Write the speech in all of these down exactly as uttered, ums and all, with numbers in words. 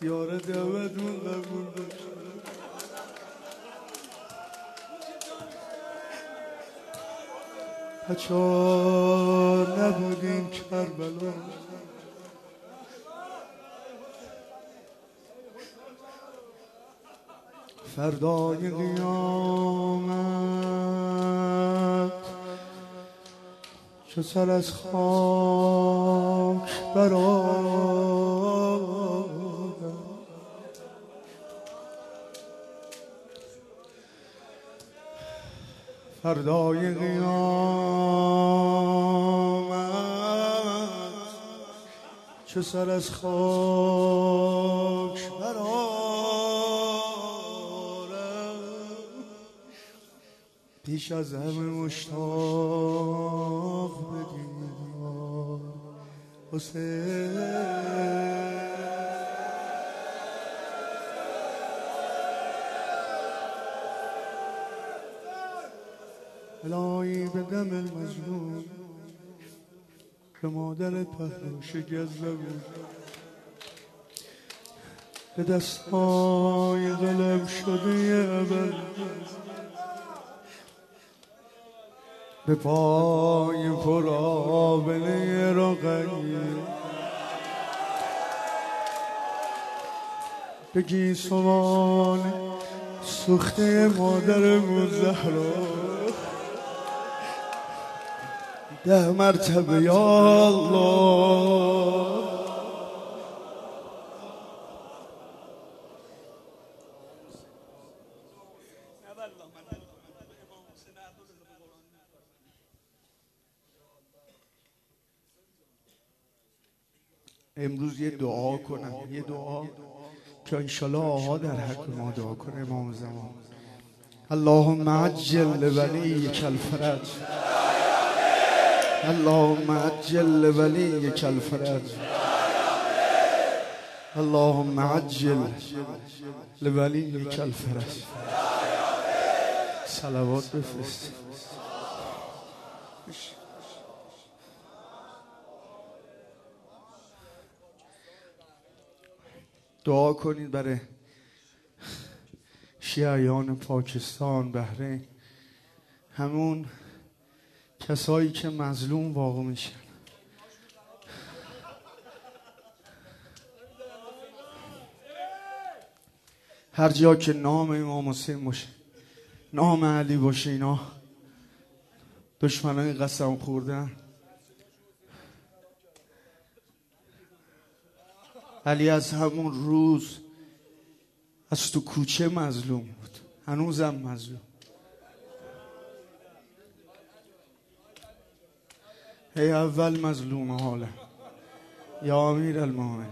یاره دعوتون قبول بشه. بچار نبودین کربلا، فردای قیامت چو سر از خاک برآورم، فردای قیامت چو سر از خاک برآرم، پیش از همه مشتاق بدید حسین. الهی به دم المظلوم به مادر پهلو شکسته بود، به دستای قلم شده ابد، به پای پر آبله رقیه، به گیسوان سوخته مادر زهرا، ده مرتبه یا الله. امروز یه دعا کنم، یه دعا که انشالله آها در حق ما دعا کنه. امام زمان اللهم عجل لولیک الفرج، اللهم عجل لولیک الفرج، اللهم عجل لولیک الفرج. صلوات بفرست. دعا کنید برای شیعیان پاکستان، بحرین، همون کسایی که مظلوم واقع میشن. هر جا که نام امام حسین باشه، نام علی باشه، اینا دشمنای قسم خوردن. علی از همون روز از تو کوچه مظلوم بود، هنوزم مظلوم. ای اول مظلوم حالا یا امیر المؤمنین.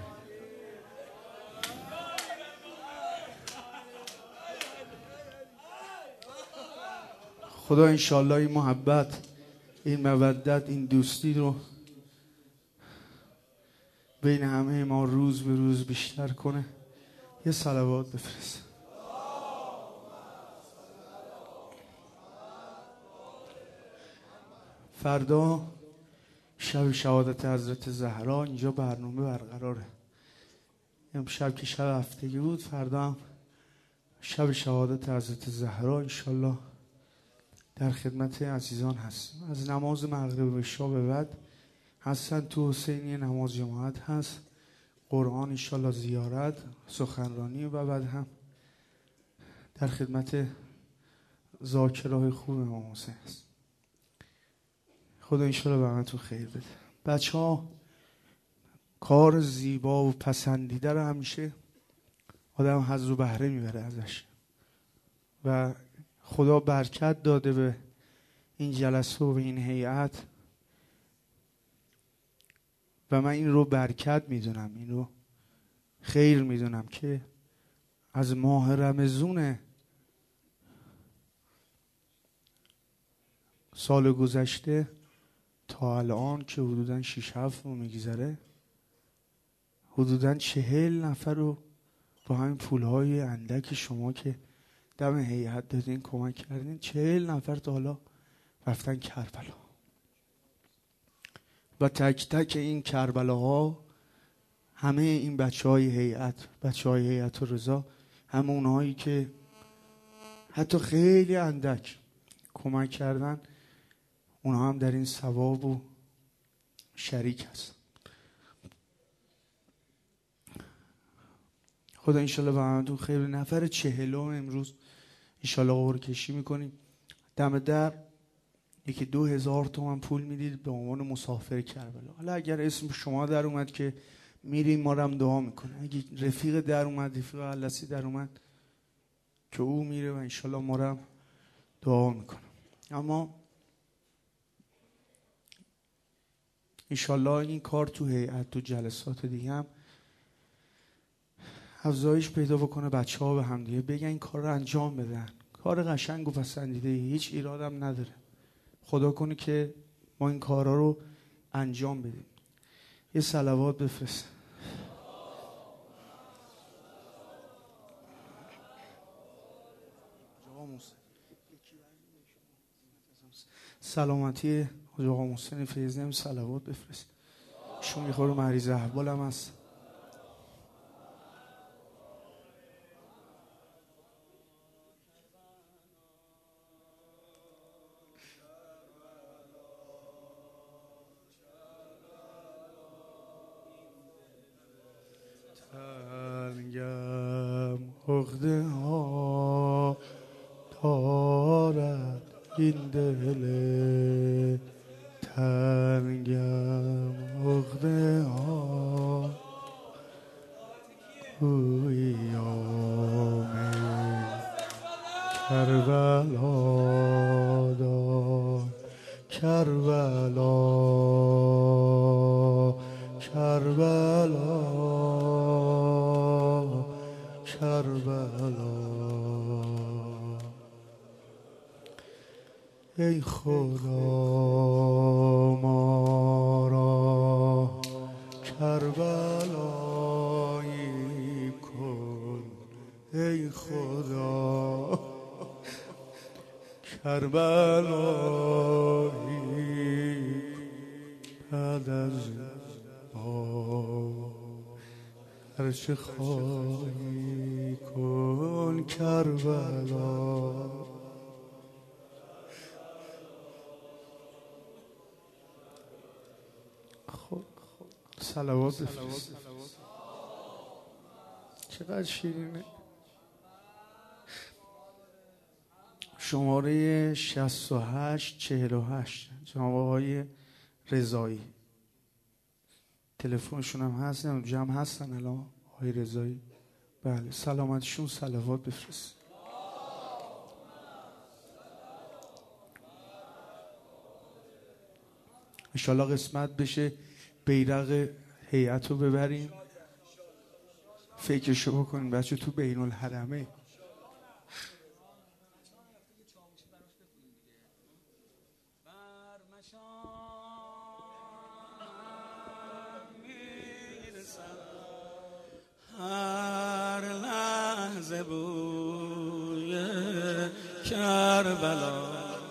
خدا انشالله این محبت، این مودت، این دوستی رو بین همه ما روز به روز بیشتر کنه. یه صلوات بفرست. فردا شب شهادت حضرت زهرا اینجا برنامه برقراره. امشب که شب هفتگی بود، فردا هم شب شهادت حضرت زهرا انشالله در خدمت عزیزان هستیم. از نماز مغرب و عشا به بعد حسن تو حسینی نماز جماعت هست، قرآن انشالله زیارت، سخنرانی و بعد هم در خدمت ذاکرهای خوب امام حسین هست. خدا انشالله به همتون خیر بده. بچه ها کار زیبا و پسندیده رو همیشه آدم حظ و بهره میبره ازش و خدا برکت داده به این جلسه و به این هیئت و من این رو برکت میدونم، این رو خیر میدونم که از ماه رمضان سال گذشته تا الان که حدوداً شش هفت ماه میگذره، حدوداً چهل نفر رو با همین پولهای اندک شما که دم هیئت دادین کمک کردین، چهل نفر تا حالا رفتن کربلا و تک تک این کربلاها همه این بچه های هیئت، بچه های هیئت رضا، همه اونهایی که حتی خیلی اندک کمک کردن، اونها هم در این ثواب و شریک هست. خدا انشالله به همتون خیر. نفر چهلم امروز انشالله قرعه کشی میکنیم. دم در یکی دو هزار تومن پول میدید به عنوان مسافر کربلا. حالا اگر اسم شما در اومد که میریم، ما رو هم دعا میکنه. اگه رفیق در اومد، رفیق علسی در اومد که او میره و انشالله ما رو هم دعا میکنه. اما انشالله این کار تو هیئت، تو جلسات دیگه هم افزایش پیدا بکنه، بچه ها به هم دیگه بگن این کار رو انجام بدن. کار قشنگ و پسندیده، هیچ ایرادم نداره. خدا کنه که ما این کارا رو انجام بدیم. یه صلوات بفرست. سلامتی حاج آقا محسن فیضی هم صلوات بفرست. شون میخوره مریض احوال هم هست. تنگم عقده ها دارد این دل، تنگم عقده ها اویام کربلا دار، کربلا کربلا کربلا. ای خدا ما را کربلایی کن، ای خدا کربلایی بعد از ما هرچه خواهی کن کربلا. صلوات بفرست. چقدر شیرینه. شماره شصت و هشت چهل و هشت جناب آقای رضایی، تلفنشون هم هست، نمیدونم جمع هستن الان آقای رضایی؟ بله، سلامتشون صلوات بفرست. انشالله قسمت بشه بیرق هیئت رو ببریم. فکرشو بکنیم بچه تو بین الحرمه. هر لحظه بوی کربلا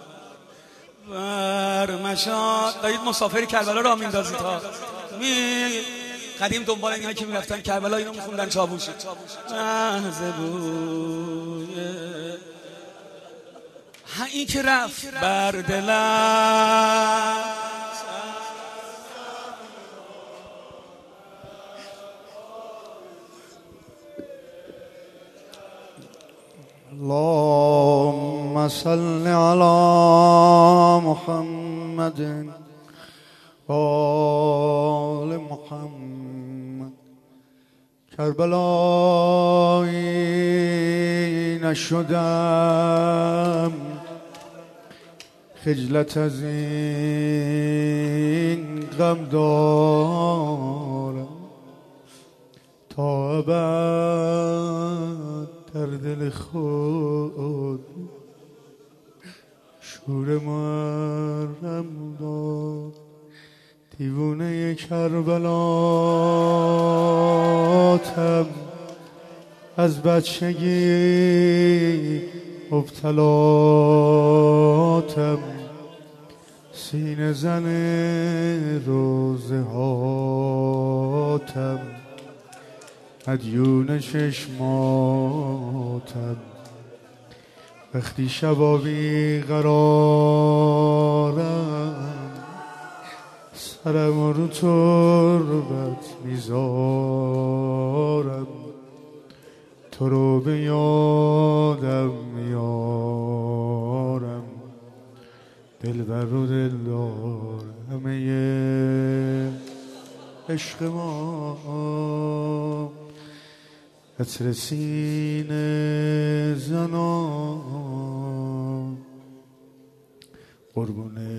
بر مشا. دارید مسافر کربلا را میندازید ها. می قدیم دنبال اینها که میرفتن کربلا اینو میخوندن چاووشی. لحظه بوی ها این که رفت بر دلم. اللهم صل على محمد و آل محمد. کربلایی نشدم خجلت از این غم دارم، تا ابد در دل خود شور مرم داد. دیوونه کربلاتم از بچگی مبتلاتم، سینه زن روزه هاتم. مدیون چشماتم وقتی شبا بیقرارم سرم رو تربت میذارم تو رو به یادم میارم دلبر رو دلدار همه عشق ما عطر سینه زنان قربونه